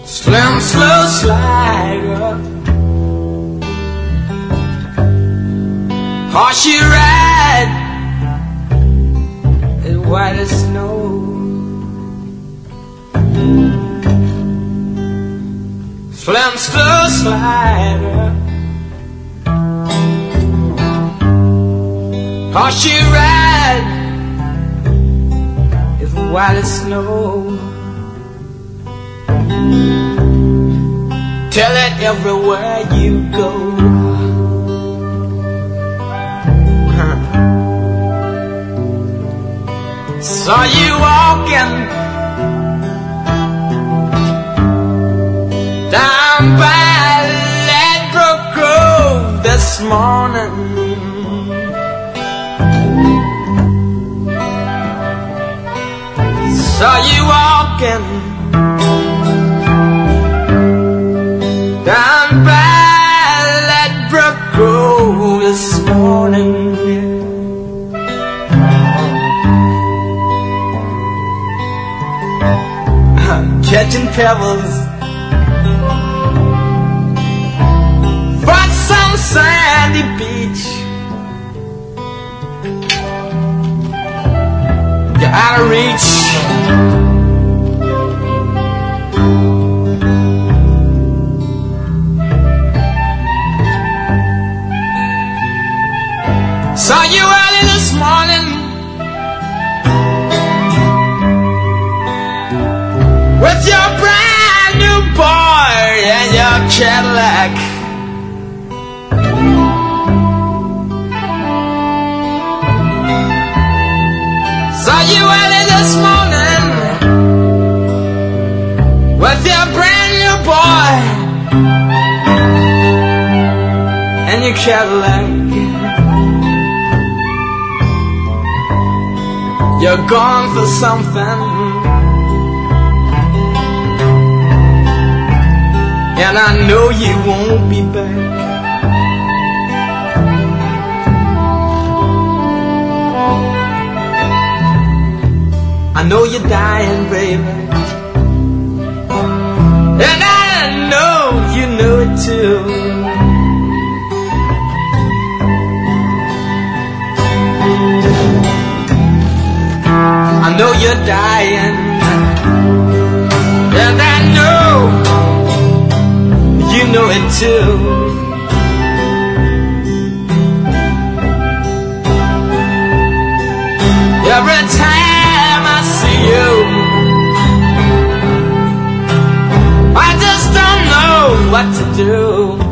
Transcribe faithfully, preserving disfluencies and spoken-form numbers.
Slim, slow slider, horsey ride, as white as snow. Slim, slow slider, horsey ride, as white as snow. Tell it everywhere you go. Saw you walking down by Ladbroke Grove this morning. Saw you walking down by Ladbroke Grove this morning. Catching pebbles for some sandy beach. You're out of reach. Saw you early this morning with your brand new boy and your Cadillac. Saw you early this morning with your brand new boy and your Cadillac. You're gone for something, and I know you won't be back. I know you're dying, baby, and I know you know it too. I know you're dying, and I know you know it too. Every time I see you, I just don't know what to do.